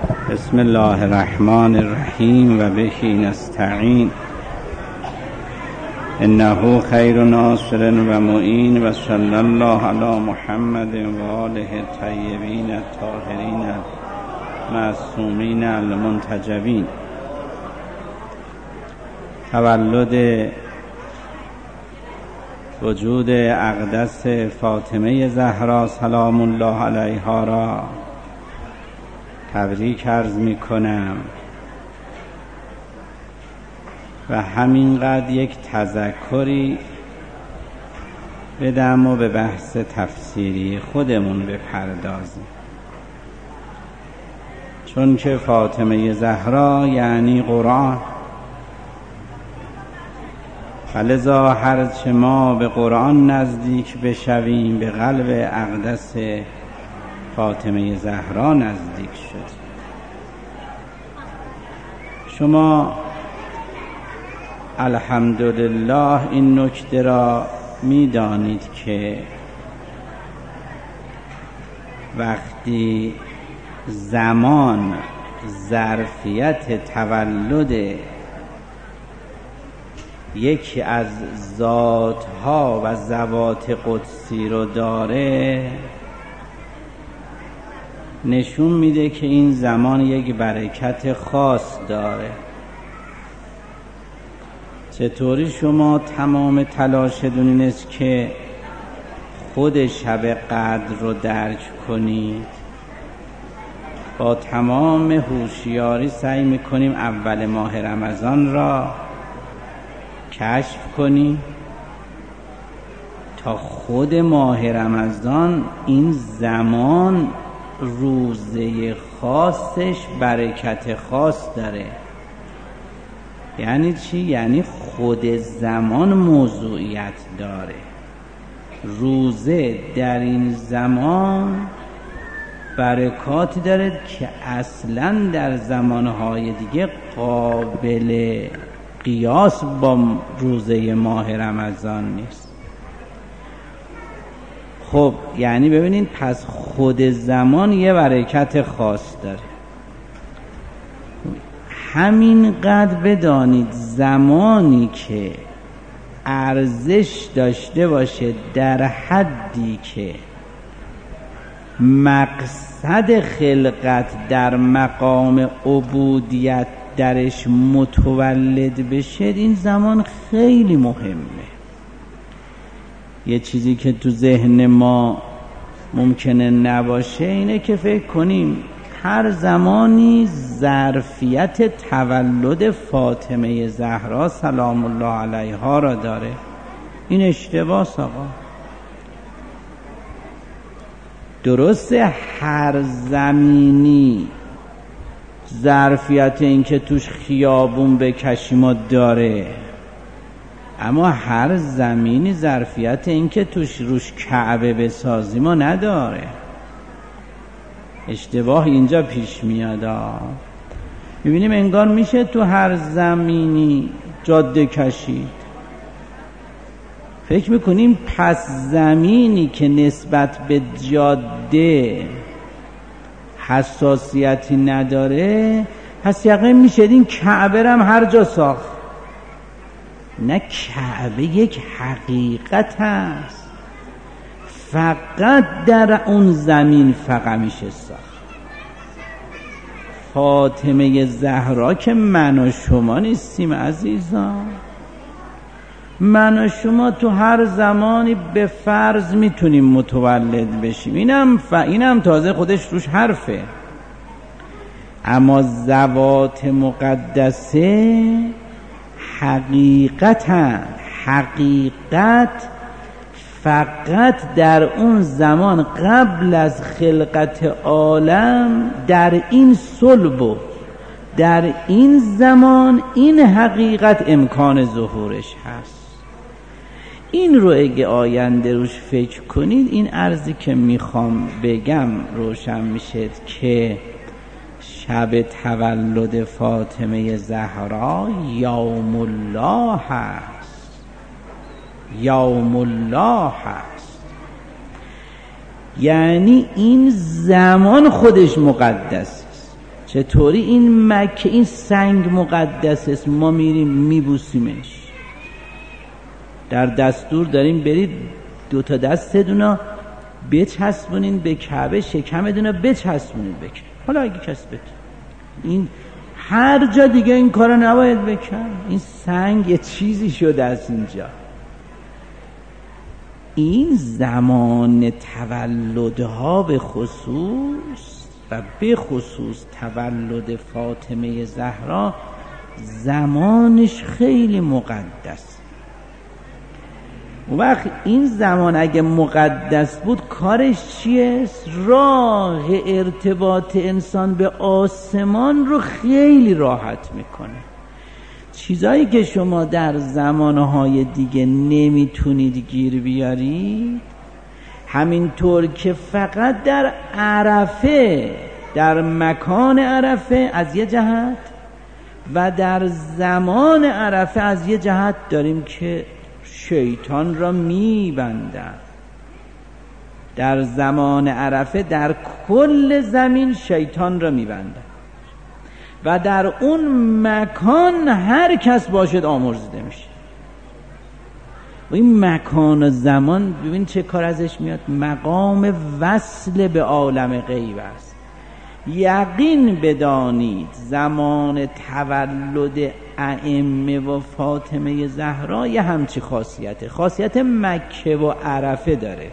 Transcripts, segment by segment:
بسم الله الرحمن الرحیم و به نستعین انه خیر ناصر و معین و صلی الله علی محمد و آله الطیبین الطاهرین معصومین المنتجبین. تولد وجود اقدس فاطمه زهرا سلام الله علیها را تبریک عرض می کنم و همینقدر یک تذکری بدم و به بحث تفسیری خودمون بپردازیم، چون که فاطمه زهرا یعنی قرآن، فلذا هرچه ما به قرآن نزدیک بشویم به قلب اقدس فاطمه زهرا نزدیک شد. شما الحمدلله این نکته را می دانید که وقتی زمان ظرفیت تولد یکی از ذاتها و ذوات قدسی رو داره، نشون میده که این زمان یک برکت خاص داره. چطوری شما تمام تلاشتون این است که خود شب قدر رو درک کنید؟ با تمام هوشیاری سعی میکنیم اول ماه رمضان را کشف کنیم تا خود ماه رمضان این زمان روزه خاصش برکت خاص داره. یعنی چی؟ یعنی خود زمان موضوعیت داره. روزه در این زمان برکاتی داره که اصلا در زمانهای دیگه قابل قیاس با روزه ماه رمضان نیست. خب یعنی ببینید، پس خود زمان یه برکت خاص داره. همینقدر بدانید زمانی که ارزش داشته باشه در حدی که مقصد خلقت در مقام عبودیت درش متولد بشه، این زمان خیلی مهمه. یه چیزی که تو ذهن ما ممکنه نباشه اینه که فکر کنیم هر زمانی ظرفیت تولد فاطمه زهرا سلام الله علیها را داره. این اشتباس آقا. درسته هر زمینی ظرفیت این که توش خیابون بکشیم و داره، اما هر زمینی ظرفیت این که توش روش کعبه بسازیم و نداره. اشتباه اینجا پیش میاد. میبینیم انگار میشه تو هر زمینی جاده کشید. فکر میکنیم پس زمینی که نسبت به جاده حساسیتی نداره، پس یقین میشه این کعبه هم هر جا ساخت. نه، کعبه یک حقیقت هست، فقط در اون زمین فقط میشه ساخت. فاطمه زهرا که من و شما نیستیم عزیزان. من و شما تو هر زمانی به فرض میتونیم متولد بشیم. اینم تازه خودش روش حرفه. اما ذوات مقدسه حقیقت فقط در اون زمان قبل از خلقت عالم در این صلب و در این زمان این حقیقت امکان ظهورش هست. این رو اگه آینده روش فکر کنید، این عرضی که میخوام بگم روشن میشه که شب تولد فاطمه زهرا یوم الله هست. یوم الله هست یعنی این زمان خودش مقدس است. چطوری این مکه، این سنگ مقدس است، ما میریم میبوسیمش. در دستور داریم برید 2 دستتون بچسبونین به کعبه، شکمتون بچسبونین به کعبه. حالا اگه کس بتونه، این هر جا دیگه این کارو نباید بکن. این سنگ یه چیزی شده از اینجا. این زمان تولدها به خصوص و به خصوص تولد فاطمه زهرا زمانش خیلی مقدس. وقت این زمان اگه مقدس بود کارش چیه؟ راه ارتباط انسان به آسمان رو خیلی راحت میکنه. چیزایی که شما در زمانهای دیگه نمیتونید گیر بیارید، همینطور که فقط در عرفه، در مکان عرفه از یه جهت و در زمان عرفه از یه جهت داریم که شیطان را میبندن. در زمان عرفه در کل زمین شیطان را میبندن و در اون مکان هر کس باشد آمرزیده میشه. و این مکان و زمان ببین چه کار ازش میاد، مقام وصل به عالم غیب است. یقین بدانید زمان تولد ائمه و فاطمه زهرا یه همچی خاصیت مکه و عرفه داره.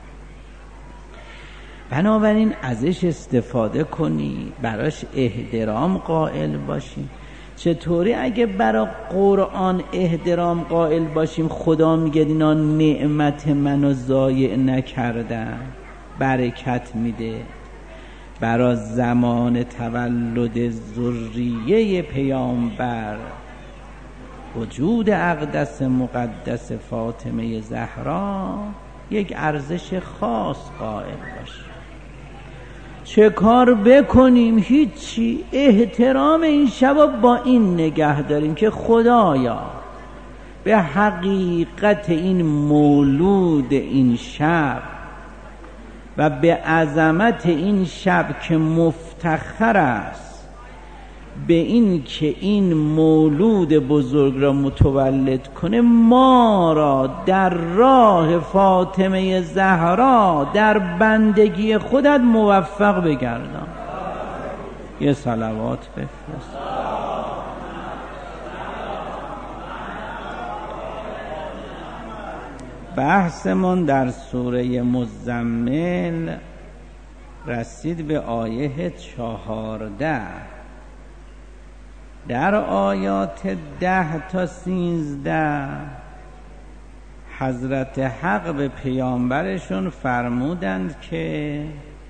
بنابراین ازش استفاده کنید، براش احترام قائل باشید. چطوری اگه برای قرآن احترام قائل باشیم خدا میگه اینا نعمت منو ضایع نکردن، برکت میده. برای زمان تولد ذریه پیامبر وجود اقدس مقدس فاطمه زهرا یک ارزش خاص قائل باشه. چه کار بکنیم؟ هیچی. احترام این شب با این نگه داریم که خدایا به حقیقت این مولود این شب و به عظمت این شب که مفتخر است به این که این مولود بزرگ را متولد کنه، ما را در راه فاطمه زهرا در بندگی خودت موفق بگردان. یه صلوات بفرست. بحثمون در سوره مزمل رسید به آیه 14. در آیات 10 تا 13 حضرت حق به پیامبرشون فرمودند که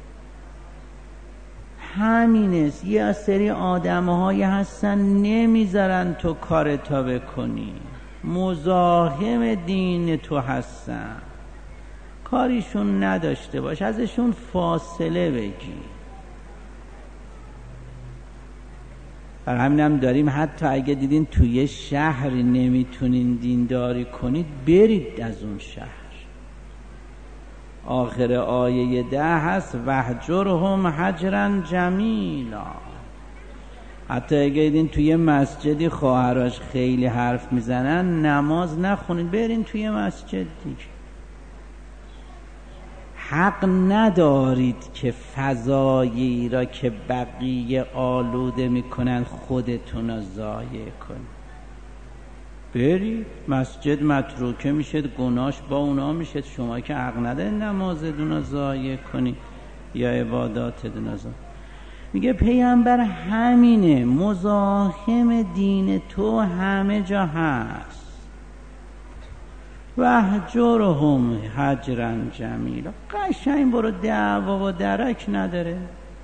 همین است، یه سری آدم‌هایی هستن نمیذارن تو کارتا بکنی، مزاحم دین تو هستن، کاریشون نداشته باش، ازشون فاصله بگیر. برای همینم داریم حتی اگه دیدین توی شهری نمیتونین دینداری کنید برید از اون شهر. آخر آیه 10 هست وهجرهم هجرا جمیلا. حتی اگه دیدین توی مسجدی خواهرش خیلی حرف میزنن نماز نخونید، برین توی مسجد دیگه. حق ندارید که فضایی را که بقیه آلوده میکنن خودتون را ضایع کنید. برید مسجد متروکه میشد، گناهش با اونا میشد، شما که حق ندارید نمازتون را ضایع کنید یا عباداتتون را ضایع. میگه پیامبر همینه، مزاحم دین تو همه جا هست. وهجرهم هجرا جمیلا. قشنگ برو، دعوا و درک نداره.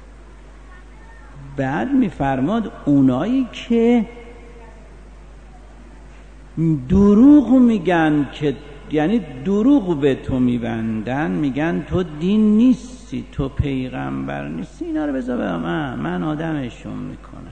بعد میفرماد اونایی که دروغ میگن، که یعنی دروغ به تو میبندن، میگن تو دین نیستی، تو پیغمبر نیستی، اینا رو بذار به من آدمشون میکنم.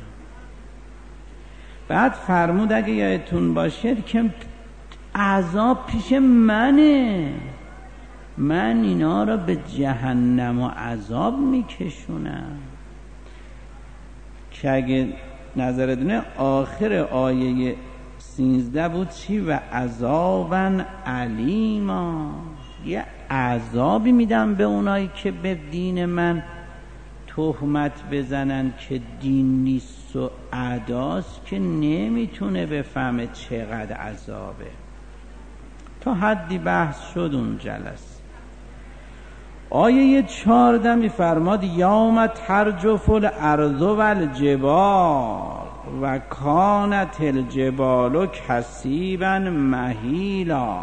بعد فرمود اگه یادتون باشد که عذاب پیش منه، من اینا را به جهنم و عذاب میکشونم. که اگه نظرتونه آخر آیه 13 بود چی؟ و عذابا علیما، یه عذابی میدم به اونایی که به دین من تهمت بزنن که دین نیست و اداست، که نمیتونه بفهمه چقدر عذابه. تا حدی بحث شد اون جلسه. آیه 14 میفرماد یوم ترجف الارض والجبال و کانت الجبال کثیبا مهیلا.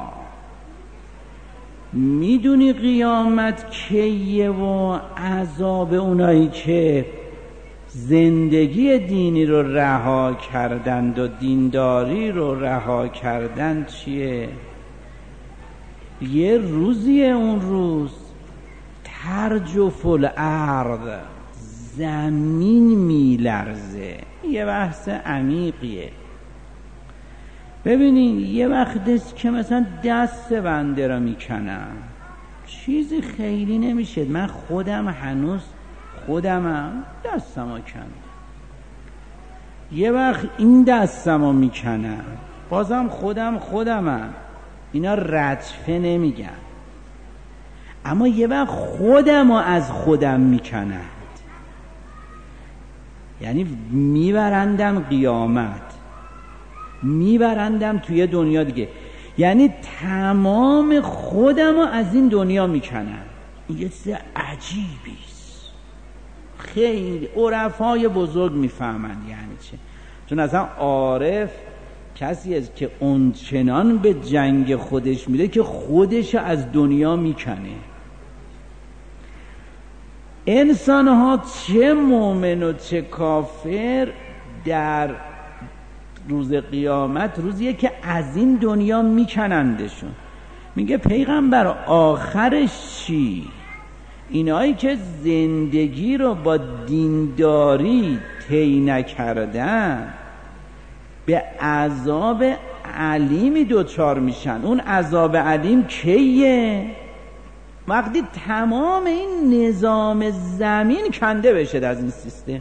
میدونی قیامت کیه و عذاب اونایی که زندگی دینی رو رها کردند و دینداری رو رها کردند چیه؟ یه روزیه اون روز ترجف الارض، زمین میلرزه. یه بحث عمیقیه. ببینین یه وقت است که مثلا دست بنده را میکنم، چیزی خیلی نمیشه. من خودم هنوز خودمم دستمو کندم، یه وقت این دستمو میکنم بازم خودمم، اینا رجفه نمیگن. اما یه وقت خودمو از خودم میکنند، یعنی میبرندم قیامت، میبرندم توی دنیا دیگه، یعنی تمام خودمو از این دنیا میکنن. این یه چیز عجیبیست. خیلی عرفای بزرگ میفهمند یعنی چه. چون اصلا عارف کسی است که اونچنان به جنگ خودش میره که خودش از دنیا میکنه. انسان ها چه مؤمن و چه کافر در روز قیامت روزیه که از این دنیا میکنندشون. میگه پیغمبر آخرش چی؟ اینایی که زندگی رو با دینداری طی نکردن به عذاب علیمی دوچار میشن. اون عذاب علیم کیه؟ وقتی تمام این نظام زمین کنده بشه از این سیستم.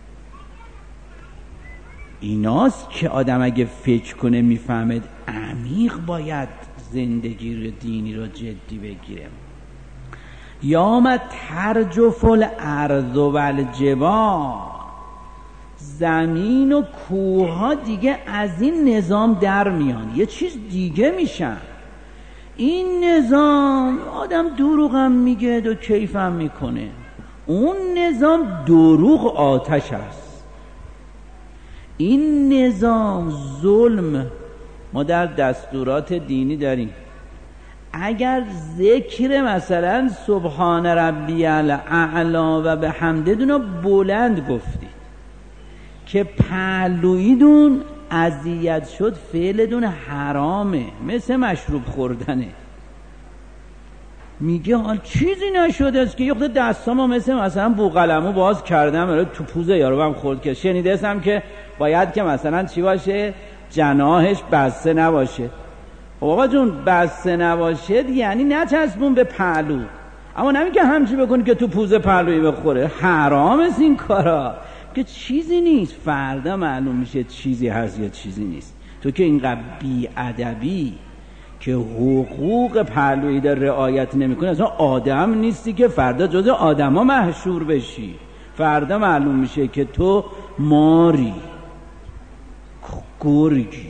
ایناست که آدم اگه فکر کنه میفهمد عمیق باید زندگی رو دینی رو جدی بگیره. یوم ترجف الارض والجبال، زمین و کوه ها دیگه از این نظام در میان، یه چیز دیگه میشن. این نظام آدم دروغم میگه و کیفم میکنه، اون نظام دروغ آتش است. این نظام ظلم ما در دستورات دینی داریم. اگر ذکر مثلا سبحان ربی الاعلی و به حمدتون بلند گفتید که پهلویدون اذیت شد، فعلتون حرامه، مثل مشروب خوردنه. میگه حال چیزی نشده است که یه خود دستامو مثلا بوقلمو باز کردم تو پوزه یارو هم خورد که شنیدستم که باید که مثلا چی باشه؟ جناحش بسته نباشه. آقا جون بسته نباشه یعنی نچسبون به پهلو، اما نمیگه همچی بکنی که تو پوزه پهلویی بخوره. حرام است این کارا، که چیزی نیست. فردا معلوم میشه چیزی هست یا چیزی نیست. تو که اینقدر بی‌ادبی که حقوق پهلویی در رعایت نمیکنه، اصلا آدم نیستی که فردا جز آدما محشور بشی. فردا معلوم میشه که تو ماری، گرگی.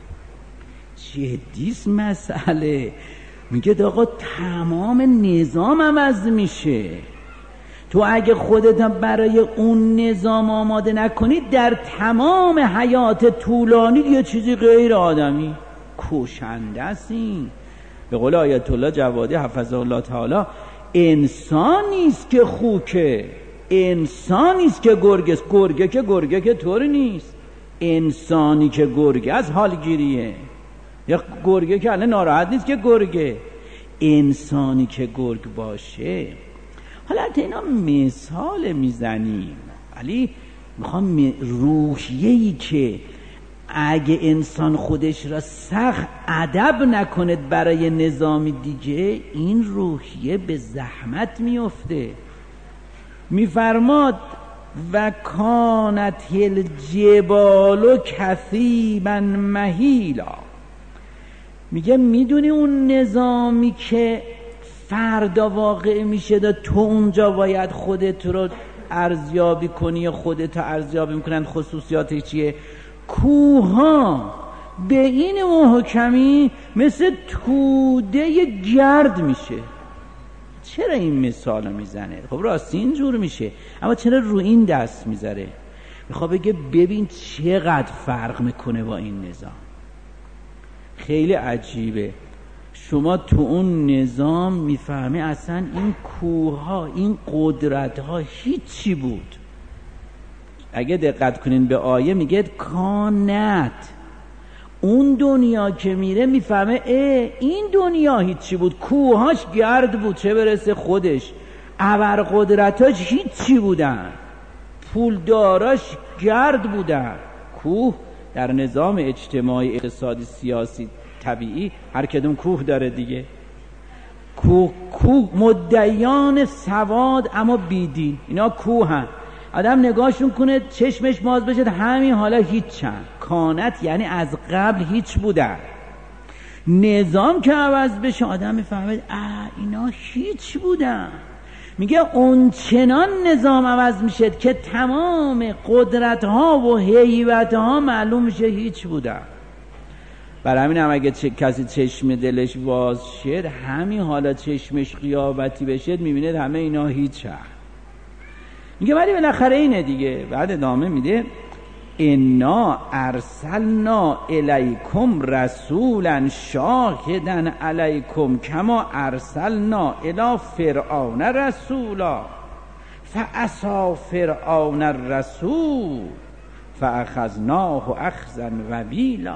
جدیست مسئله. میگه آقا تمام نظام عوض میشه. تو اگه خودت برای اون نظام آماده نکنی، در تمام حیات طولانی یه چیزی غیر آدمی کشنده است. این به قول آیت الله جوادی حفظه الله تعالی، انسان نیست که خوکه، انسان نیست که گرگه است. گرگه که طوری نیست. انسانی که گرگه از حالگیریه، یا گرگه که الان ناراحت نیست که گرگه. انسانی که گرگ باشه. حالا اینا مثال میزنیم، ولی میخوام روحیه‌ای که اگه انسان خودش را سخت ادب نکنه برای نظام دیگه، این روحیه به زحمت میفته. میفرماد و کانت الجبال کثیبا مهیلا. میگه میدونی اون نظامی که فردا واقع میشه دا تو اونجا باید خودت رو ارزیابی کنی، خودت رو ارزیابی میکنن، خصوصیاتش چیه؟ کوها به این محکمی مثل توده گرد میشه. چرا این مثال رو میزنه؟ خب راستی اینجور میشه، اما چرا رو این دست میذاره؟ میخواد بگه ببین چقدر فرق میکنه با این نظام. خیلی عجیبه. شما تو اون نظام میفهمی اصلا این کوها، این قدرتها هیچی بود. اگه دقت کنین به آیه میگه کانت، اون دنیا که میره میفهمه این دنیا هیچی بود، کوهاش گرد بود چه برسه خودش، ابرقدرتاش هیچی بودن، پولداراش گرد بودن. کوه در نظام اجتماعی، اقتصادی، سیاسی، طبیعی هر کدوم کوه داره دیگه. کوه مدعیان سواد اما بیدین، اینا کوهن. آدم نگاهشون کنه چشمش باز بشه همین حالا هیچن. کانت یعنی از قبل هیچ بودن. نظام که عوض بشه آدم میفهمه اینا هیچ بودن. میگه اون چنان نظام عوض میشه که تمام قدرت ها و هیبت ها معلوم میشه هیچ بودن. برای همین هم اگه کسی چشم دلش باز شد، همین حالا چشمش قیابتی بشه میبینه همه اینا هیچ هست. میگه ولی بالاخره اینه دیگه. بعد ادامه میده انا ارسلنا الیکم رسولا شاهدا علیکم کما ارسلنا الی فرعون رسولا فعصی فرعون الرسول فاخذناه اخذا وبیلا.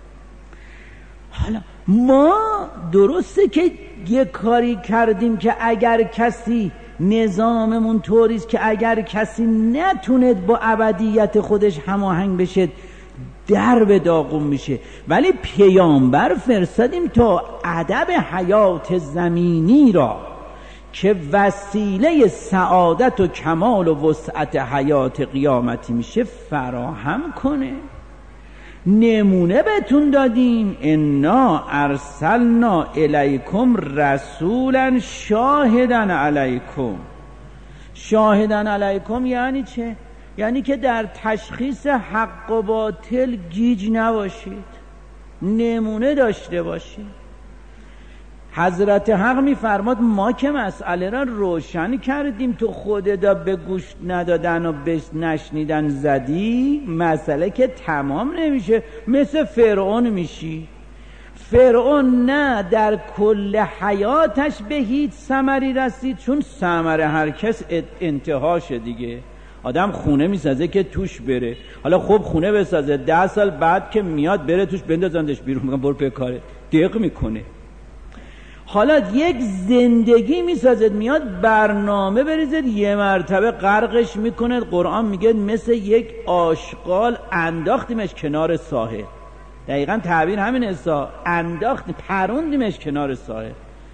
حالا ما درسته که یه کاری کردیم که اگر کسی، نظاممون طوریست که اگر کسی نتونه با ابدیت خودش هماهنگ بشه در به داغون میشه، ولی پیامبر فرستادیم تا ادب حیات زمینی را که وسیله سعادت و کمال و وسعت حیات قیامتی میشه فراهم کنه. نمونه بهتون دادیم انا ارسلنا الیکم رسولا شاهدا علیکم. شاهدا علیکم یعنی چه؟ یعنی که در تشخیص حق و باطل گیج نباشید، نمونه داشته باشید. حضرت حق میفرماد ما که مسئله را روشن کردیم، تو خودت به گوش ندادن و نشنیدن زدی، مسئله که تمام نمیشه، مثل فرعون میشی. فرعون نه در کل حیاتش به هیچ ثمری رسید، چون ثمر هر کس انتهاشه دیگه. آدم خونه میسازه که توش بره، حالا خب خونه بسازه 10 سال بعد که میاد بره توش بندازندش بیرون، میگن برو به کاره، دق میکنه. حالا یک زندگی میسازد، میاد برنامه بریزد، یه مرتبه غرقش میکنه. قرآن میگه مثل یک آشغال انداختیمش کنار ساحل. دقیقا تعبیر همین است، پروندیمش کنار ساحل.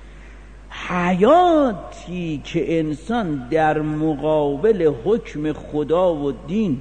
حیاتی که انسان در مقابل حکم خدا و دین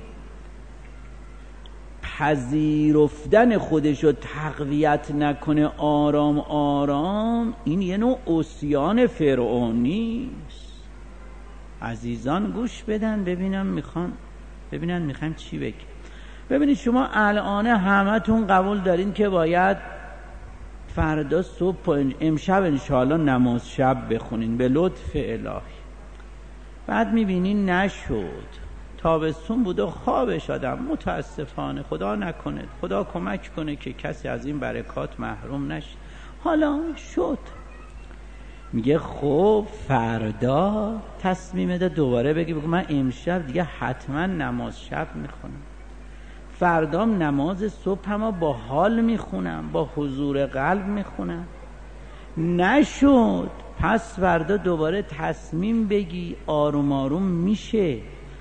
پذیرفتن خودش رو تقویت نکنه آرام آرام، این یه نوع عصیان فرعونی است. عزیزان گوش بدن ببینن میخوایم چی بگیم. ببینید شما الان همتون قبول دارین که باید فردا صبح و امشب انشاءالله نماز شب بخونین به لطف الهی. بعد میبینین نشد، تابستون بود و خوابش آدم، متاسفانه خدا نکنه، خدا کمک کنه که کسی از این برکات محروم نشه. حالا شد، میگه خب فردا تصمیم ده دوباره بگو من امشب دیگه حتما نماز شب میخونم، فردام نماز صبح هم با حال میخونم، با حضور قلب میخونم. نشد، پس فردا دوباره تصمیم بگی، آروم آروم میشه.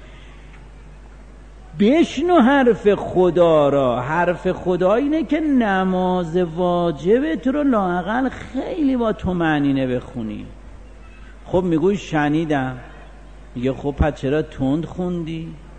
بشنو حرف خدا را. حرف خدا اینه که نماز واجبت رو لااقل خیلی با طمأنینه بخونی. خب میگوی شنیدم، میگه خب پس چرا تند خوندی؟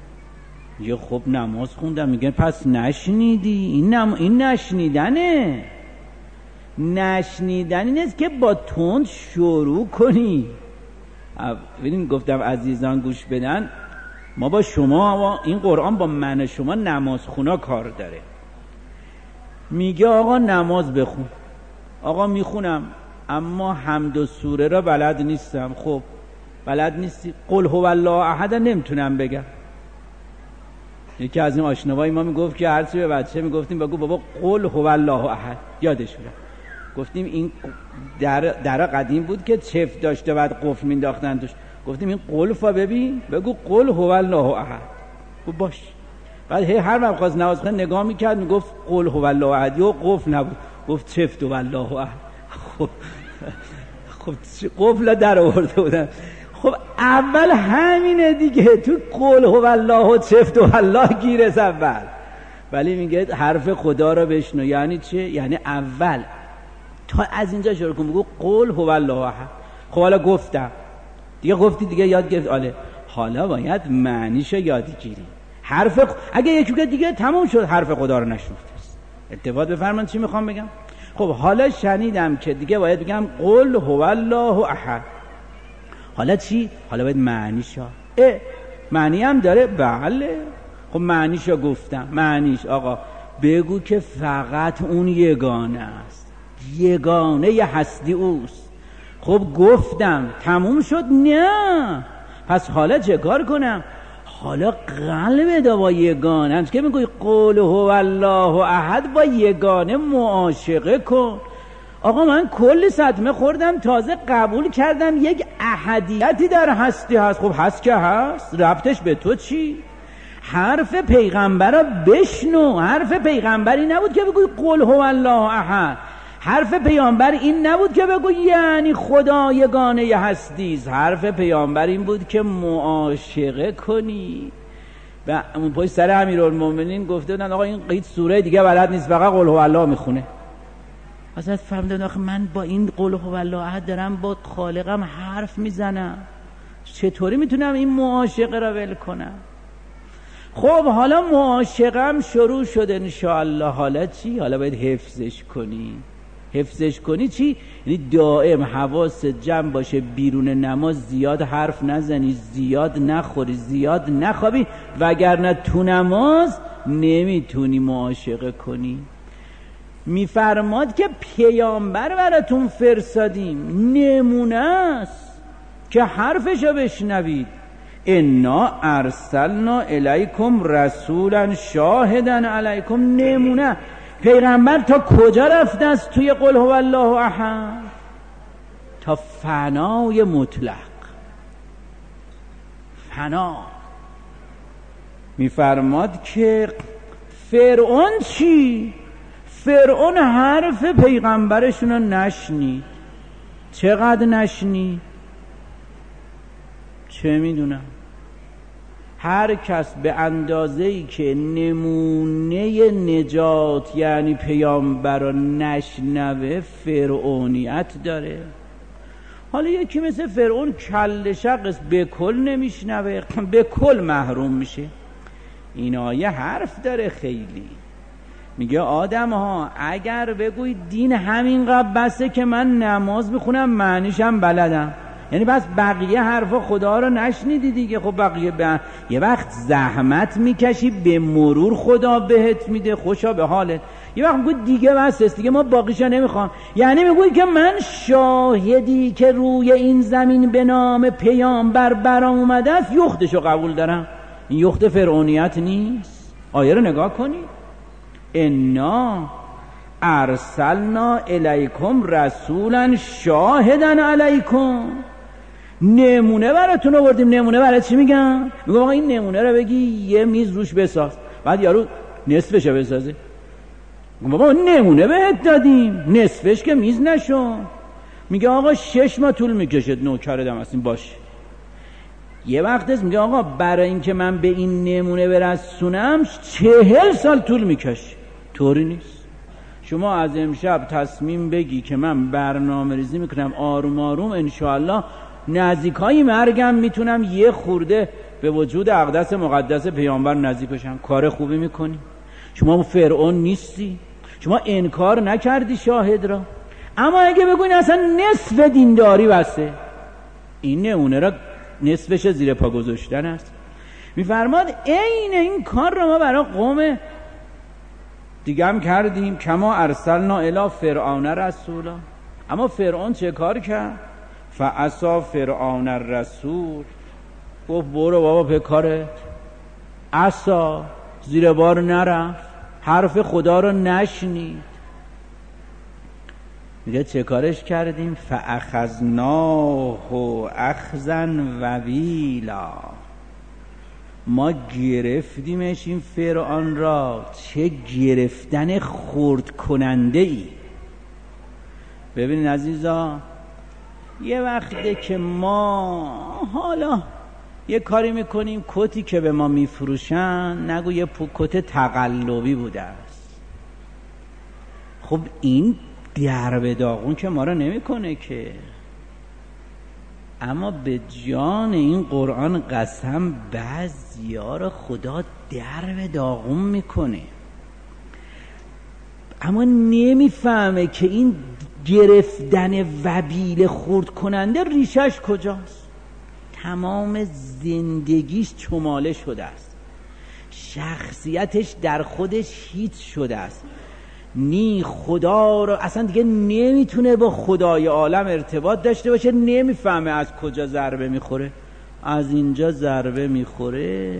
یه خب نماز خوندم. میگه پس نشنیدی؟ این نشنیدنه. نشنیدنی نیست که با تند شروع کنی. ببین گفتم عزیزان گوش بدن، ما با شما این قرآن با من شما نمازخونا کار داره. میگه آقا نماز بخون. آقا میخونم اما حمد و سوره را بلد نیستم. خب بلد نیستی؟ قل هو الله احد نمیتونم بگم. یکی از این آشناهای ما میگفت که هرچی به بچه میگفتیم بگو بابا قل هو الله احد، یادش میاد. گفتیم این در قدیم بود که چفت داشته بعد قفل مینداختن توش. گفتیم این قلفا ببین، بگو قل هو الله احد. گفت باش. بعد هر وقت خواست نماز بخونه نگاه میکرد میگفت قل هو الله احد، یا قفل نبود، گفت چفت و الله احد. خب قفل در آورده بودن. خب اول همینه دیگه، تو قل هو الله و چفت و الله گیرس اول. ولی میگه حرف خدا رو بشنو. یعنی چه؟ یعنی اول تا از اینجا شروع کن بگو قل هو الله احد. خب حالا گفتم دیگه، گفتی دیگه، یاد گرفت. حالا باید معنیشو یاد گیری. اگه یکی بگه دیگه تموم شد، حرف خدا رو نشنفته است. التفات بفرمایید چی میخوام بگم. خب حالا شنیدم که دیگه باید بگم قل هو الله احد. حالا چی؟ حالا باید معنیشو. معنی هم داره؟ بله. خب معنیشو گفتم. معنیش آقا بگو که فقط اون یگانه است، یگانه ی هستی اوست. خب گفتم تموم شد؟ نه. پس حالا چه کار کنم؟ حالا قلب دا با یگانه که میگوی قل هو الله احد، با یگانه معاشقه کن. آقا من کلی صدمه خوردم، تازه قبول کردم یک احدیتی در هستی هست. خب هست که هست، ربطش به تو چی؟ حرف پیغمبر را بشنو. حرف پیغمبری نبود که بگوی قل هو الله احد. حرف پیامبر این نبود که بگو یعنی خدا یگانه هستیست. حرف پیامبر این بود که معاشقه کنی. و اون پشت سر امیرالمومنین گفته بودن آقا این قید سوره دیگه بلد نیست، فقط قل هو الله میخونه. حضرت فرمودن آخه من با این قل هو الله احد دارم با خالقم حرف میزنم، چطوری میتونم این معاشقه را ول کنم؟ خب حالا معاشقم شروع شد انشاءالله. حالا چی؟ حالا باید حفظش کنی. حفظش کنی چی؟ یعنی دائم حواست جمع باشه، بیرون نماز زیاد حرف نزنی، زیاد نخوری، زیاد نخوابی، وگرنه تو نماز نمیتونی معاشقه کنی. میفرماد که پیامبر براتون فرستادیم، نمونه است که حرفشو بشنوید. انا ارسلنا الیکم رسولا شاهدا علیکم. نمونه. پیغمبر تا کجا رفته است توی قل هو الله احد؟ تا فنای مطلق. فنا. میفرماد که فرعون چی؟ فرعون حرف پیغمبرشون رو نشنید. چقدر نشنید؟ چه میدونم. هر کس به اندازه‌ای که نمونه نجات یعنی پیامبر رو نشنوه فرعونیت داره. حالا یکی مثل فرعون کله شقص به کل نمیشنوه، به کل محروم میشه. این آیه حرف داره خیلی. میگه آدم ها اگر بگوی دین همینقدر بسه که من نماز بخونم معنیشم بلدم، یعنی بس بقیه حرفا خدا رو نشنیدی دیگه. خب بقیه یه وقت زحمت میکشی به مرور خدا بهت میده، خوشا به حالت. یه وقت میگوی دیگه بس است دیگه، ما باقیشا نمیخوام. یعنی میگوی که من شاهدی که روی این زمین به نام پیامبر برام اومده است یختشو قبول دارم. این یخت فرعونیت نیست. آیه رو نگاه کنی. انا ارسلنا الیکم رسولا شاهدا علیکم. نمونه براتون آوردیم. نمونه برای چی میگم؟ میگم آقا این نمونه رو بگی یه میز روش بساز، بعد یارو نصفش بسازه. میگم بابا نمونه بهت دادیم، نصفش که میز نشو. میگه آقا 6 ماه طول میکشه نوکرتم هستیم باشه. یه وقت است میگه آقا برای اینکه من به این نمونه برسونم 40 سال طول میکشه. طوری نیست. شما از امشب تصمیم بگی که من برنامه ریزی میکنم آروم آروم انشاءالله نزدیکای مرگم میتونم یه خورده به وجود اقدس مقدس پیامبر نزدیک بشن. کار خوبی میکنی، شما فرعون نیستی، شما انکار نکردی شاهد را. اما اگه بگوین اصلا نصف دینداری بسته، این نمونه را نصفش زیر پا گذاشتن است. میفرماد عین این کار را ما برای قوم دیگه هم کردیم. کما ارسلنا الی فرعون رسولا. اما فرعون چه کار کرد؟ فعصی فرعون الرسول. گفت برو بابا به کارت. عصا، زیر بار نرفت، حرف خدا رو نشنید. میگه چه کارش کردیم؟ فاخذناه اخذا وبیلا. ما گرفتیمش این فرعون را، چه گرفتن خرد کننده ای. ببینید عزیزا، یه وقته که ما حالا یه کاری میکنیم کتی که به ما میفروشن نگو یه کت تقلبی بوده است. خب این درب داغون که ما را نمیکنه که. اما به جان این قرآن قسم بعضیا را خدا درب داغون میکنه، اما نمیفهمه که این گرفتن وبیل خرد کننده ریشش کجاست. تمام زندگیش چماله شده است، شخصیتش در خودش هیچ شده است، نی خدا رو اصلا دیگه نمیتونه با خدای عالم ارتباط داشته باشه. نمیفهمه از کجا ضربه میخوره. از اینجا ضربه میخوره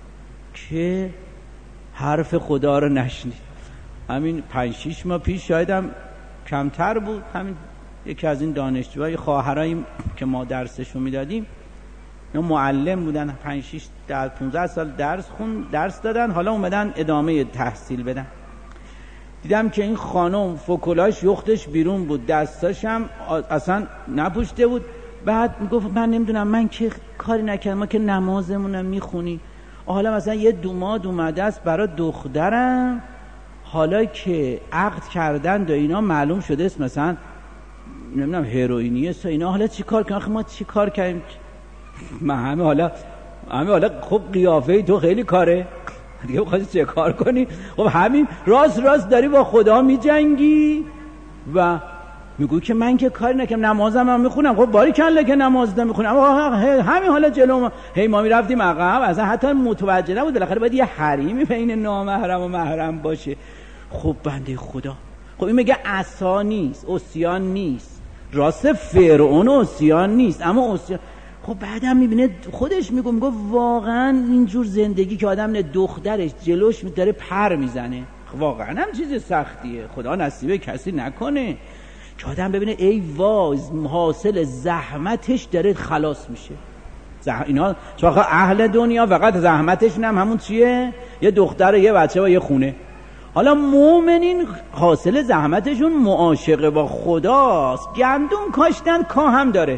که حرف خدا رو نشنید. همین 5-6 ماه پیش شایدم کمتر بود، همین یکی از این دانشجوهای خواهرایی که ما درسشو میدادیم، یا معلم بودن، 5-6-15 سال درس دادن، حالا اومدن ادامه تحصیل بدن. دیدم که این خانم فکلاش یختش بیرون بود، دستاش هم اصلا نپوشته بود. بعد میگفت من نمیدونم، من که کاری نکردم، ما که نمازمونم میخونی. حالا مثلا یه دوماد اومده است برای دخترم، حالا که عقد کردن و اینا معلوم شده است مثلا نمیدونم هروئینی است اینا، حالا چی کار کنم؟ ما چی کار کردیم؟ ما همه حالا خب قیافه تو خیلی کاره دیگه، بخواستی چه کار کنی؟ خب همین راست داری با خدا میجنگی و میگو که من که کاری نکنم، نمازم هم میخونم. خب باری کله که نماز نمیخونم. همین حالا جلو ما میرفتیم عقب، اصلا حتی متوجه نبود. بالاخره باید یه حریمی بین نامحرم و محرم باشه. خب بنده خدا، خب این میگه عصا نیست، عصیان نیست، راست فرعون عصیان نیست، اما عصیان. خب بعدم میبینه خودش میگه واقعا اینجور زندگی که آدم دخترش جلوش داره پر میزنه، واقعا هم چیز سختیه. خدا نصیب کسی نکنه که آدم ببینه ای واز حاصل زحمتش داره خلاص میشه. اینا چون اهل دنیا فقط زحمتش هم همون چیه؟ یه دختر و یه بچه و یه خونه. حالا مومنین حاصل زحمتشون معاشقه با خداست. گندم کاشتن کاه هم داره.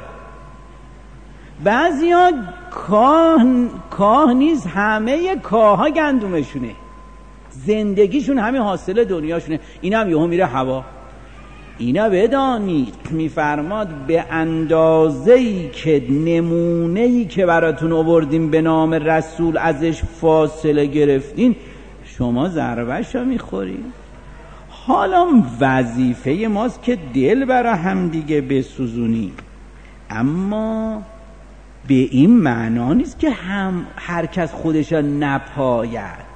بعضیا کاه نیست، همه کاه ها گندمشونه، زندگیشون همه حاصل دنیاشونه. این هم یهو میره هوا. اینا بدانید میفرماد به اندازه‌ای که نمونه‌ای که براتون آوردیم به نام رسول ازش فاصله گرفتین، شما ضربه‌شو میخورید. حالا وظیفه ماست که دل برای هم دیگه بسوزونیم، اما به این معنا نیست که هر کس خودش را نپاید.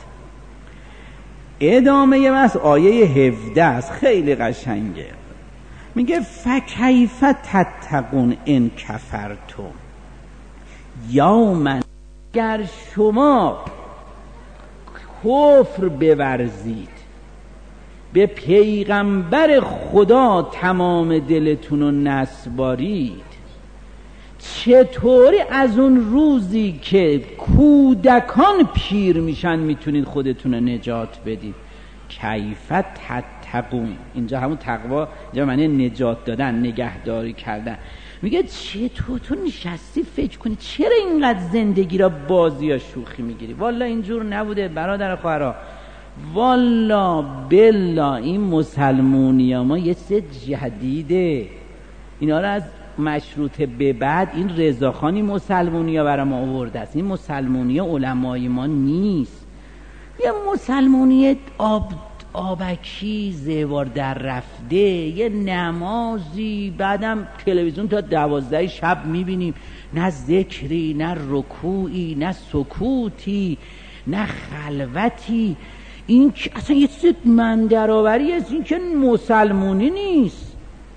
ادامه بس آیه 17 است، خیلی قشنگه. میگه فکیف تتقون ان کفرتم یوما، اگر شما کفر بورزید، به پیغمبر خدا تمام دلتون رو نسبارید، چطوری از اون روزی که کودکان پیر میشن میتونید خودتون رو نجات بدید؟ کیف تتقون، اینجا همون تقوا، اینجا معنی نجات دادن، نگهداری کردن. میگه چطور تو نشستی فکر کنی چرا اینقدر زندگی را بازی یا شوخی میگیری؟ والا اینجور نبوده برادر خواهرها، والا بلا این مسلمونی ها ما یه چیز جدیده. اینا را از مشروطه به بعد این رضاخانی مسلمونی ها برای ما آورده است. این مسلمونی علمای ما نیست، یه مسلمونی آبکی زیوار در رفته، یه نمازی، بعدم تلویزیون تا 12 شب میبینیم، نه ذکری، نه رکوعی، نه سکوتی، نه خلوتی. این اصلا یه چیز مندرآوری است، این که مسلمونی نیست.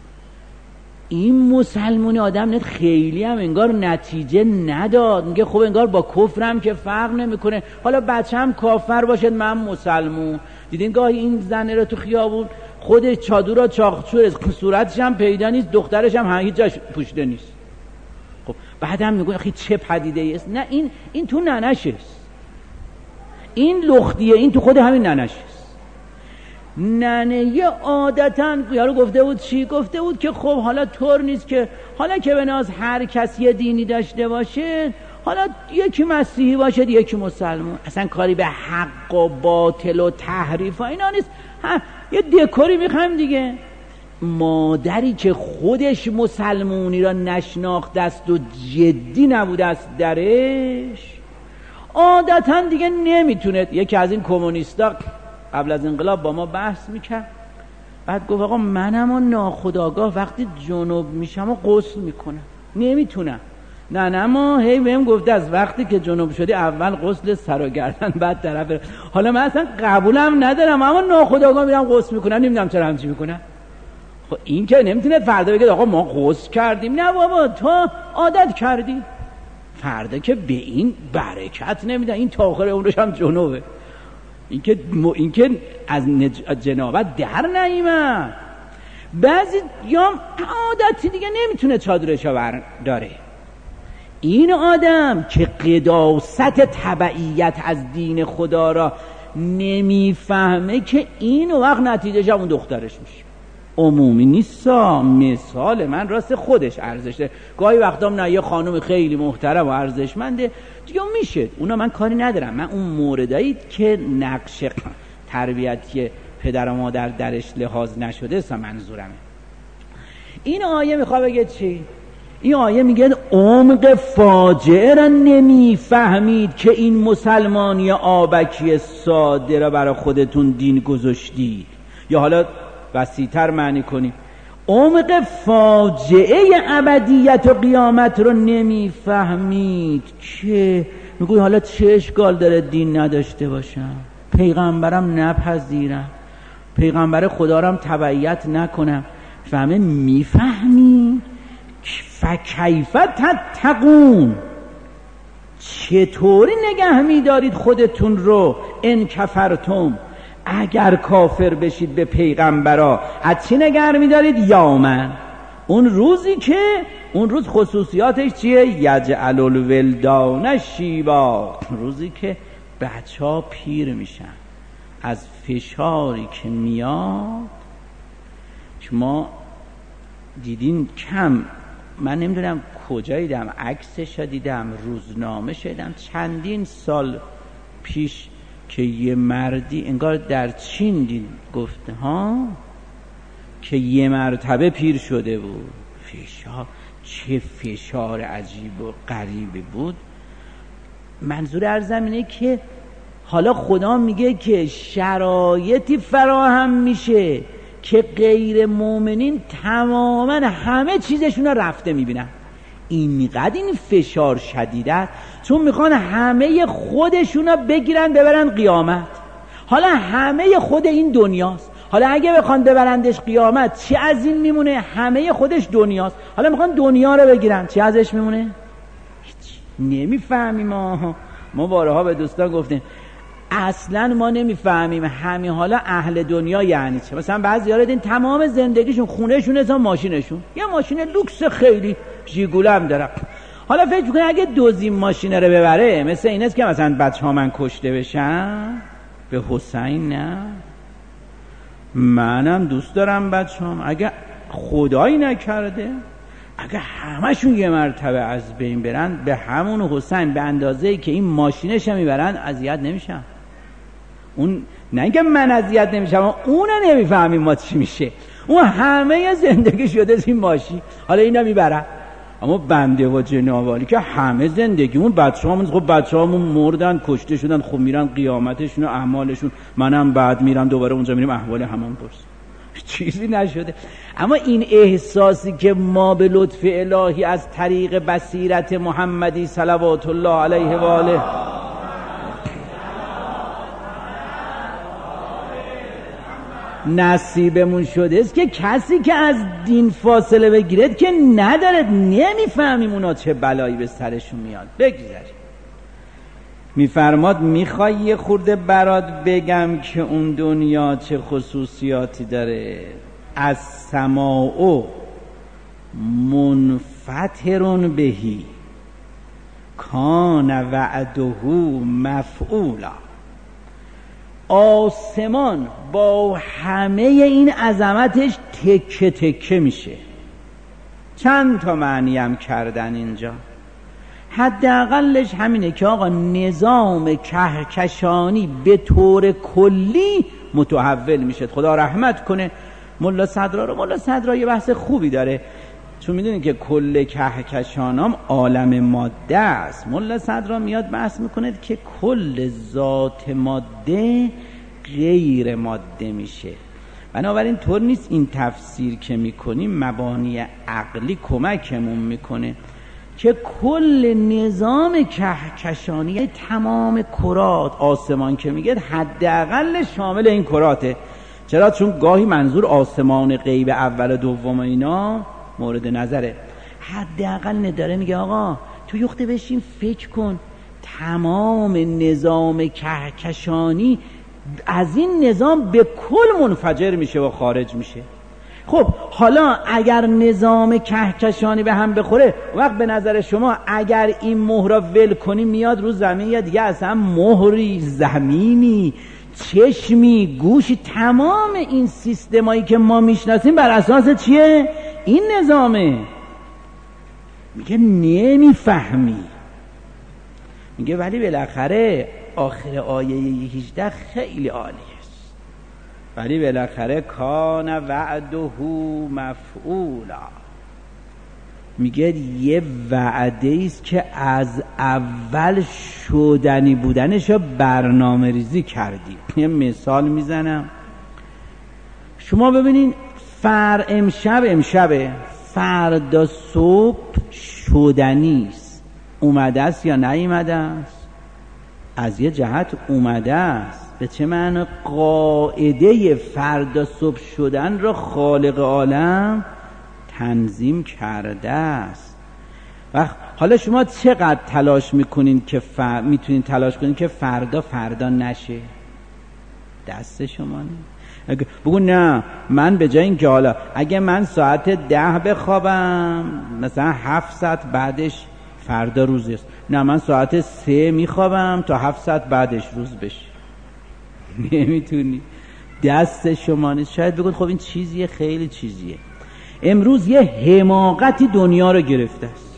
این مسلمونی آدم خیلی هم انگار نتیجه نداد، میگه خب انگار با کفرم که فرق نمیکنه، حالا بچه‌م کافر باشد من مسلمون. دیدین گاهی این زنه رو تو خیابون خودش چادر و چاقچور، صورتش هم پیدا نیست، دخترش هم هیچ جاش پوشیده نیست. خب بعدم میگه اخی چه پدیده است؟ نه این تو ننشه است، این لختیه، این تو خود همین ننشه است. ننه یه عادتاً یارو گفته بود چی؟ گفته بود که خب حالا طور نیست که حالا که به ناز هر کسی یه دینی داشته باشه، حالا یکی مسیحی باشه یکی مسلمان، اصلا کاری به حق و باطل و تحریف و اینا نیست، یه دکوری میخوایم دیگه. مادری که خودش مسلمونی را نشناخته است و جدی نبوده است درش، عادتاً دیگه نمیتونه. یکی از این کمونیستا قبل از انقلاب با ما بحث میکرد، بعد گفت آقا منم و ناخودآگاه وقتی جنوب میشم و غسل میکنم نمیتونم. نه ما هی بهم گفته از وقتی که جنوب شدی اول غسل سر و گردن بعد طرف. حالا من اصلا قبولم ندارم، اما ناخودآگاه میرم غسل میکنم، نمیدونم چرا همچی میکنم. خب این که نمیتونه فردا بگه آقا ما غسل کردیم، نه بابا تو عادت کردی، فردا که به این برکت نمیدن، این تا آخر عمرش هم جنوبه. این که از جنابت در نیامد. بعضی یا عادتی دیگه نمیتونه چادرشو برداره. این آدم که قداست تبعیت از دین خدا را نمیفهمه که این وقت نتیجهش اون دخترش میشه. عمومی نیستا، مثال من راست خودش ارزشه. گاهی وقتا نه یه خانم خیلی محترم و ارزشمنده دیگه میشه، اونا من کاری ندارم. من اون موردایی که نقش تربیتی پدر و مادر درش لحاظ نشده است منظورمه. این آیه میخواد بگه چی؟ این آیه میگه عمق فاجعه را نمیفهمید که این مسلمانی آبکی ساده را برای خودتون دین گذاشتید. یا حالا وسیع‌تر معنی کنیم، عمق فاجعه ابدیت و قیامت رو نمیفهمید که میگوی حالا چه اشکال داره دین نداشته باشم، پیغمبرم نپذیرم، پیغمبر خدا رو هم تبعیت نکنم. فهمه میفهمی فکیف تتقون، چطوری نگه میدارید خودتون رو ان کفرتم، اگر کافر بشید به پیغمبرا از چی نگه میدارید؟ یومن، اون روزی که اون روز خصوصیاتش چیه؟ یجعل الولدان شیبا، روزی که بچه ها پیر میشن از فشاری که میاد. شما دیدین کم، من نمیدونم کجا دیدم، عکسش دیدم، روزنامه شدم چندین سال پیش که یه مردی انگار در چین دید گفته ها که یه مرتبه پیر شده بود. فشار، چه فشار عجیب و غریبی بود. منظور عرضم اینه که حالا خدا میگه که شرایطی فراهم میشه که غیر مؤمنین تماما همه چیزشون رو رفته میبینن. اینقدر این فشار شدیده چون میخوان همه خودشون رو بگیرن ببرن قیامت. حالا همه خود این دنیاست، حالا اگه بخوان ببرندش قیامت چی از این میمونه؟ همه خودش دنیاست. حالا میخوان دنیا رو بگیرن چی ازش میمونه؟ هیچ. نمیفهمیم. ما بارها به دوستان گفتیم اصلا ما نمیفهمیم همین حالا اهل دنیا یعنی چه. مثلا بعضی ها دیدین تمام زندگیشون خونهشون است، ماشینشون یه ماشین لوکس خیلی ژیگوله هم داره. حالا فکر کنید اگه دوزی ماشین رو ببره مثل این است که مثلا بچه‌ها من کشته بشن به حسین. نه، منم دوست دارم بچه‌هام اگه خدایی نکرده اگه همشون یه مرتبه از بین برن به همون حسین به اندازه‌ای که این ماشینش هم میبرن اذیت نمیشم. اون نه اینکه من اذیت نمیشم، اون نمیفهمیم ما چی میشه. اون همه زندگی شده این ماشین، حالا اینا میبرن اما بنده و جنابالی که همه زندگیمون بچه‌هامون، خب بچه‌هامون مردن، کشته شدن، خب میرن قیامتشون و اعمالشون، منم بعد میرم دوباره اونجا میریم احوال همون پرس، چیزی نشده. اما این احساسی که ما به لطف الهی از طریق بصیرت محمدی صلوات الله علیه و آله نصیبمون شده است که کسی که از دین فاصله بگیرد که نداره، نمیفهمیم اونا چه بلایی به سرشون میاد. بگذاریم. میفرماد میخوای یه خورده برات بگم که اون دنیا چه خصوصیاتی داره؟ از سماع منفطرون بهی کان وعده مفعولا. آسمان با همه این عظمتش تکه تکه میشه. چند تا معنی هم کردن اینجا، حداقلش همینه که آقا نظام کهکشانی به طور کلی متحول میشه. خدا رحمت کنه ملا صدرا رو. ملا صدرا یه بحث خوبی داره، چون میدونید که کل کهکشانام عالم ماده است. ملا صدرا میاد بحث میکنه که کل ذات ماده غیر ماده میشه. بنابراین طور نیست این تفسیر که میکنیم مبانی عقلی کمکمون میکنه که کل نظام کهکشانی تمام کرات آسمان که میگه حداقل شامل این کراته. چرا؟ چون گاهی منظور آسمان غیب اول و دوم اینا مورد نظره. حداقل نداره میگه آقا تو یخته بشین فکر کن تمام نظام کهکشانی از این نظام به کل منفجر میشه و خارج میشه. خب حالا اگر نظام کهکشانی به هم بخوره، وقت به نظر شما اگر این مهر را ول کنی میاد رو زمین یا دیگه اصلا مهری، زمینی، چشمی، گوشی، تمام این سیستمایی که ما میشناسیم بر اساس چیه؟ این نظامه. میگه نمیفهمی. میگه ولی بالاخره آخر آیه 18 خیلی عالی است. ولی بالاخره کان وعده مفعولا. میگه یه وعده است که از اول شدنی بودنشو برنامه ریزی کردی. یه مثال میزنم، شما ببینین امشبه، فردا صبح شدنی است. اومده است یا نیومده است؟ از یه جهت اومده است. به چه معنی؟ قاعده فردا صبح شدن را خالق عالم تنظیم کرده است. و حالا شما چقدر تلاش میکنین که میتونین تلاش کنین که فردا نشه؟ دست شما نیست. بگو نه من به جای این که حالا اگه من ساعت 10 بخوابم مثلا 7 ساعت بعدش فردا روز است، نه من ساعت 3 میخوابم تا 7 ساعت بعدش روز بشه. نمیتونی، دست شما نیست. شاید بگید خب این چیزیه، خیلی چیزیه. امروز یه حماقتی دنیا رو گرفته است.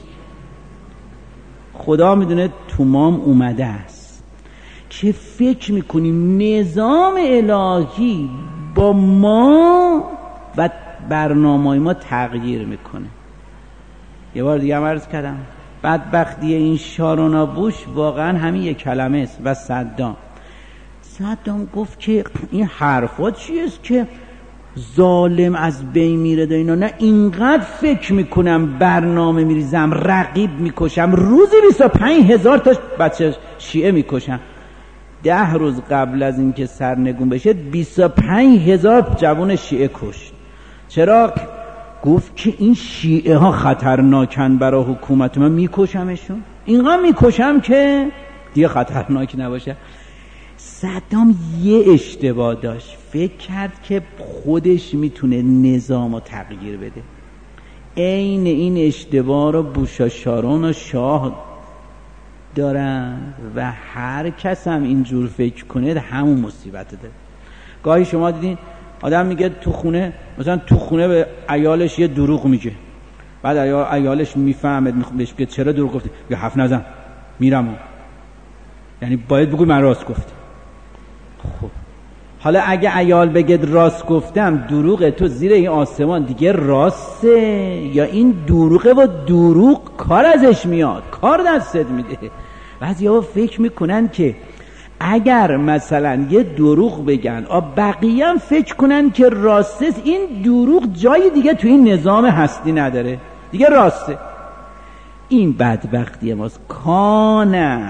خدا میدونه تو مام اومده است که فکر میکنیم نظام الهی با ما و برنامه‌های ما تغییر میکنه. یه بار دیگه عرض کردم بدبختی این شارونا بوش واقعا همین یک کلمه است. و صدام گفت که این حرفات چیست که ظالم از بین میره اینا؟ نه اینقدر فکر میکنم، برنامه میریزم، رقیب میکشم، روزی 25,000 تا بچه شیعه میکشم. 10 روز قبل از اینکه سرنگون بشه 25,000 جوان شیعه کشت. چرا؟ گفت که این شیعه ها خطرناکن برای حکومت، من میکشمشون، اینقدر میکشم که دیگه خطرناک نباشه. صدام یه اشتباه داشت، فکر کرد که خودش میتونه نظام رو تغییر بده. عین این اشتباه رو بوش و شارون و شاه دارن و هر کس هم اینجور فکر کنه همون مصیبت داره. گاهی شما دیدین آدم میگه تو خونه، مثلا تو خونه به عیالش یه دروغ میگه، بعد عیالش میفهمه، بهش میگه چرا دروغ گفتی؟ میگه حرف نزن میرم. یعنی باید بگو من راست گفتم. خب حالا اگه عیال بگید راست گفتم، دروغ تو زیر این آسمان دیگه راسته یا این دروغه و دروغ کار ازش میاد، کار دستت میده. بعضی‌ها فکر میکنن که اگر مثلا یه دروغ بگن بقیه هم فکر کنن که راسته، این دروغ جای دیگه تو این نظام هستی نداره، دیگه راسته. این بدبختی ماست. کان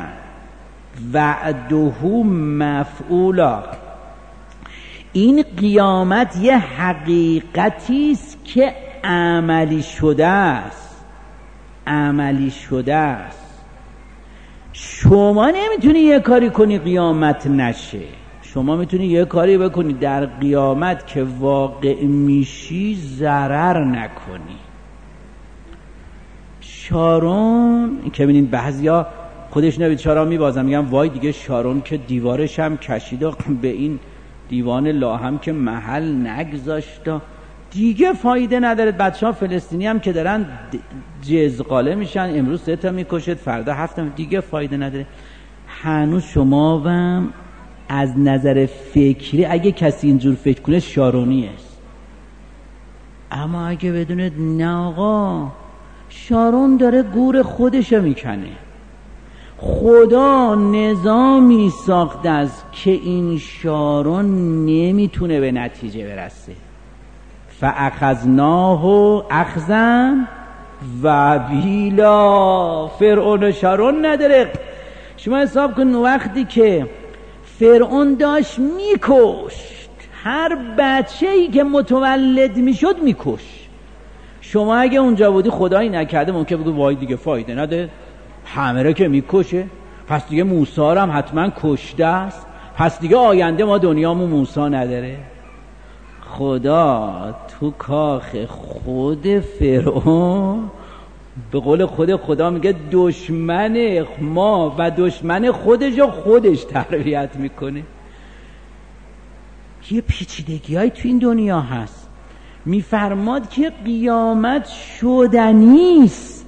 وعده مفعولا. این قیامت یه حقیقتی است که عملی شده است، عملی شده است. شما نمیتونی یه کاری کنی قیامت نشه. شما میتونی یه کاری بکنی در قیامت که واقع میشی ضرر نکنی. شارون که ببینید بعضیا خودش نوید شارون میبازن، میگن وای دیگه شارون که دیوارش هم کشید و به این دیوان لاهم که محل نگذاشت، دیگه فایده نداره. بچه‌ها فلسطینی هم که دارن جزغاله میشن، امروز 3 تا میکشد، فردا 7 تا، دیگه فایده نداره. هنوز شما هم از نظر فکری اگه کسی اینجور فکر کنه شارونی است. اما اگه بدونید نه آقا، شارون داره گور خودشو میکنه. خدا نظامی ساخته است که این شارون نمیتونه به نتیجه برسه. فاخذناه اخذا وبیلا. فرعون و شارون نداره. شما حساب کن وقتی که فرعون داشت میکشت، هر بچه‌ای که متولد میشد میکشت. شما اگه اونجا بودی خدایی نکرده ممکن بگو وای دیگه فایده نده، همه را که میکشه، پس دیگه موسی هم حتما کشته است، پس دیگه آینده ما دنیامون موسی نداره. خدا تو کاخ خود فرعون به قول خدا میگه دشمن ما و دشمن خودش رو خودش تربیت میکنه. یه پیچیدگی‌هایی تو این دنیا هست. میفرماد که قیامت شدنیست،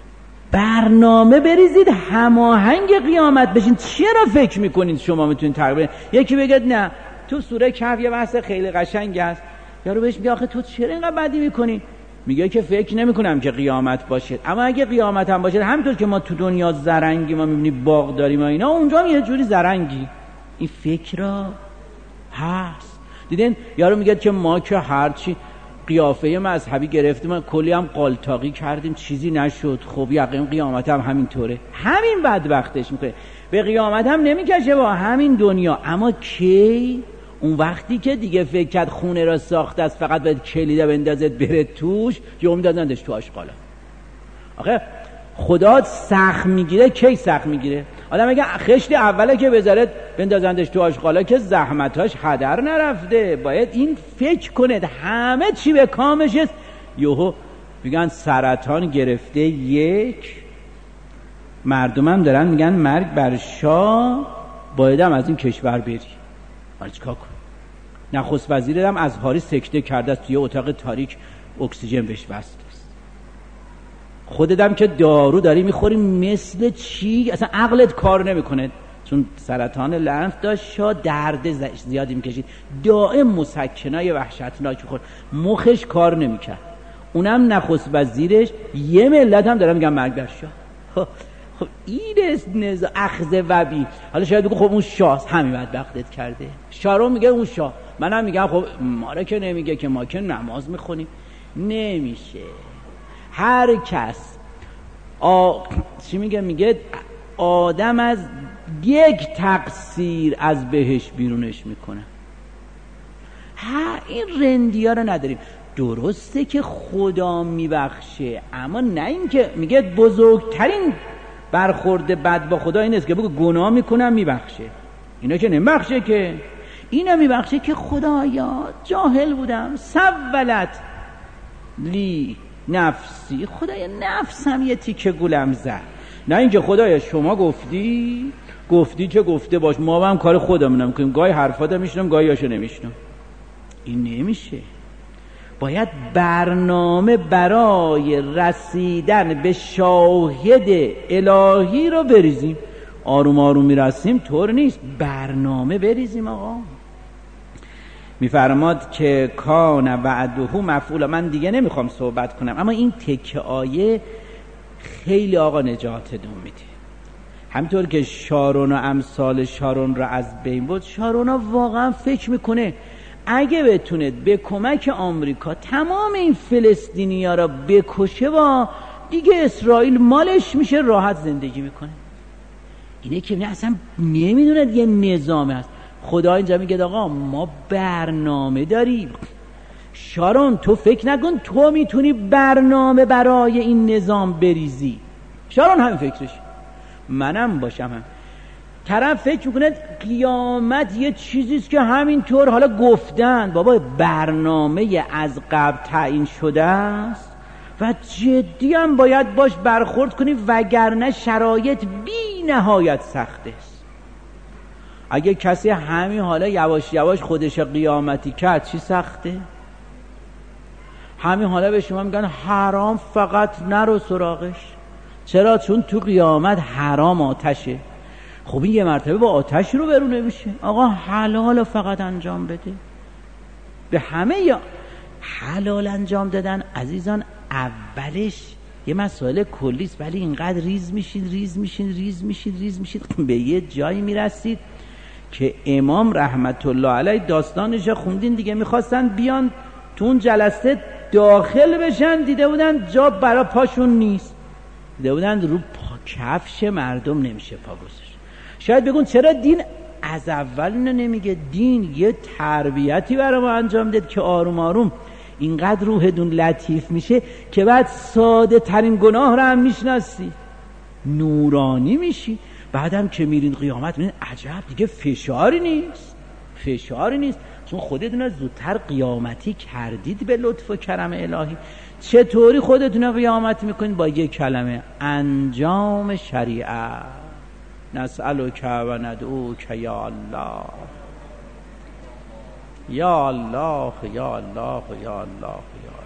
برنامه بریزید هماهنگ قیامت بشین. چرا فکر میکنید شما میتونید تربیت؟ یکی بگید نه تو سوره کهف یه بحث خیلی قشنگ است، یارو بهش میگه آخه تو چرا اینقدر بدی میکنی؟ میگه که فکر نمیکنم که قیامت باشه، اما اگه قیامت هم باشه همینطور که ما تو دنیا زرنگی ما میبینی باغ داریم و اینا، اونجا هم یه جوری زرنگی. این فکر را هست. دیدین یارو میگه که ما که هرچی قیافه مذهبی گرفتیم کلی هم قالتاقی کردیم چیزی نشد، خب یقین قیامت هم همینطوره. همین بدبختش میکنه، به قیامت هم نمیکشه با همین دنیا. اما کی؟ اون وقتی که دیگه فکر کرد خونه را ساخته است فقط باید کلیده بندازت بره توش، یا میدازندش تو آشغالا. آخه خدا سخت میگیره. کی سخت میگیره؟ آدم اگه خشت اوله که بذارد بندازندش تو آشغالا که زحمتاش هدر نرفته. باید این فکر کنه همه چی به کامش است. یهو میگن سرطان گرفته یک، مردمم دارن میگن مرگ بر شاه، بایدم از این کشور بری. حالا چیکار کنم؟ نخست وزیرم از هاری سکته کرده است، توی اتاق تاریک اکسیژن بهش بسته است. خودتم که دارو داری میخوری مثل چی؟ اصلا عقلت کار نمیکنه، چون سرطان لنف داشت، شاه درد زیادی میکشید، دائم مسکنای وحشتناک میخورد، مخش کار نمیکرد. اونم نخست وزیرش. یه ملت هم دارن میگن مرگ بر شاه. خب این اخذ وبی. حالا شاید بگو خب اون شاه همین بدبختت کرده. شارون میگه اون شاه. منم میگم خب ما را که نمیگه که ما که نماز میخونیم. نمیشه. هر کس چی میگه آدم از یک تقصیر از بهش بیرونش میکنه. این رندی ها رو نداریم. درسته که خدا میبخشه، اما نه این که میگه بزرگترین برخورد بد با خدا این است که بگو گناه میکنم میبخشه. اینا که نمیبخشه، که اینا میبخشه که خدایا جاهل بودم، سولت لی نفسی، خدایا نفسم یه تیکه گولم زد. نه اینکه خدایا شما گفتی که گفته باش، ما هم کار خودمونم کنیم، گاهی حرفاتو میشنم گاهی هاشو نمیشنم. این نمیشه. باید برنامه برای رسیدن به شاهد الهی رو بریزیم. آروم آروم میرسیم طور نیست، برنامه بریزیم. آقا میفرماد که کان وعده مفعولا. من دیگه نمیخوام صحبت کنم، اما این تکه آیه خیلی آقا نجاتتون میده. همطور که شارون و امثال شارون را از بین بود، شارون واقعا فکر میکنه اگه بتونه به کمک آمریکا تمام این فلسطینی ها را بکشه و دیگه اسرائیل مالش میشه، راحت زندگی میکنه. اینه که اصلا نمیدونه یه نظام هست. خدا اینجا میگه آقا ما برنامه داریم. شارون تو فکر نکن تو میتونی برنامه برای این نظام بریزی. شارون همین فکرش، منم باشم هم. طرف فکر میکنه قیامت یه چیزیست که همینطور حالا گفتن، بابا برنامه از قبل تعیین شده است و جدی هم باید باش برخورد کنی، وگرنه شرایط بی نهایت سخت است. اگه کسی همین حالا یواش یواش خودش قیامتی کرد چی سخته؟ همین حالا به شما میگن حرام فقط نرو سراغش. چرا؟ چون تو قیامت حرام آتشه. خب این یه مرتبه با آتش رو برونه میشه. آقا حلال فقط انجام بده. به همه یا حلال انجام دادن عزیزان اولش یه مسئله کلیست، ولی اینقدر ریز میشید به یه جایی میرسید که امام رحمت الله علیه داستانش خوندین دیگه، میخواستن بیان تو اون جلسه داخل بشن، دیده بودن جا برا پاشون نیست، دیده بودن رو کفش مردم نمیشه پا گذاشت. شاید بگون چرا دین از اول اینو نمیگه؟ دین یه تربیتی برای ما انجام داد که آروم آروم اینقدر روحتون لطیف میشه که بعد ساده ترین گناه رو هم میشناسی، نورانی میشی. بعدم که میرین قیامت میرین عجب دیگه فشاری نیست، چون خودتون زودتر قیامتی کردید به لطف و کرم الهی. چطوری خودتون قیامت میکنید؟ با یک کلمه: انجام شریعت. نسألک و ندعوک یا الله، یا الله، یا الله، یا الله،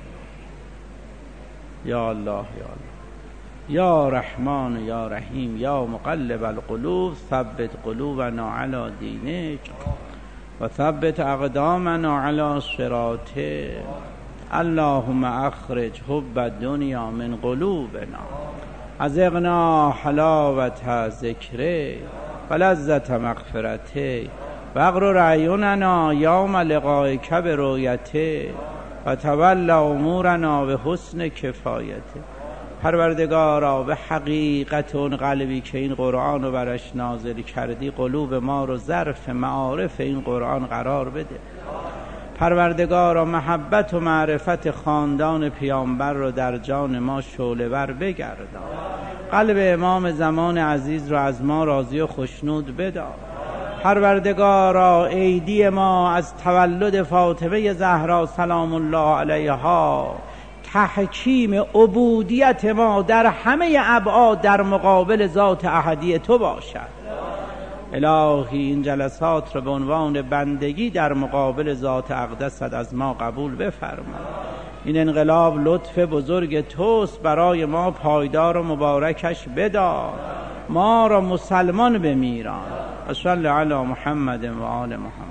یا الله، یا الله، یا رحمان یا رحیم، یا مقلب القلوب ثبت قلوبنا علی دینک و ثبت اقدامنا علی صراطک. اللهم اخرج حب الدنیا من قلوبنا، ازغنا حلاوت ذکره و لذت مغفرته و اغرر اعیننا یوم لقائک برؤیته و تول امورنا به حسن کفایته. پروردگارا به حقیقت اون قلبی که این قرآن رو برش نازل کردی، قلوب ما رو ظرف معارف این قرآن قرار بده. پروردگارا محبت و معرفت خاندان پیامبر رو در جان ما شعله‌ور بگردان. قلب امام زمان عزیز رو از ما راضی و خشنود بدار. پروردگارا عیدی ما از تولد فاطمه زهرا سلام الله علیها تحکیم عبودیت ما در همه ابعاد در مقابل ذات احدی تو باشد. الهی این جلسات رو به عنوان بندگی در مقابل ذات اقدست از ما قبول بفرما. این انقلاب لطف بزرگ توست، برای ما پایدار و مبارکش بدار. ما را مسلمان بمیران. صلی علی محمد و آل محمد.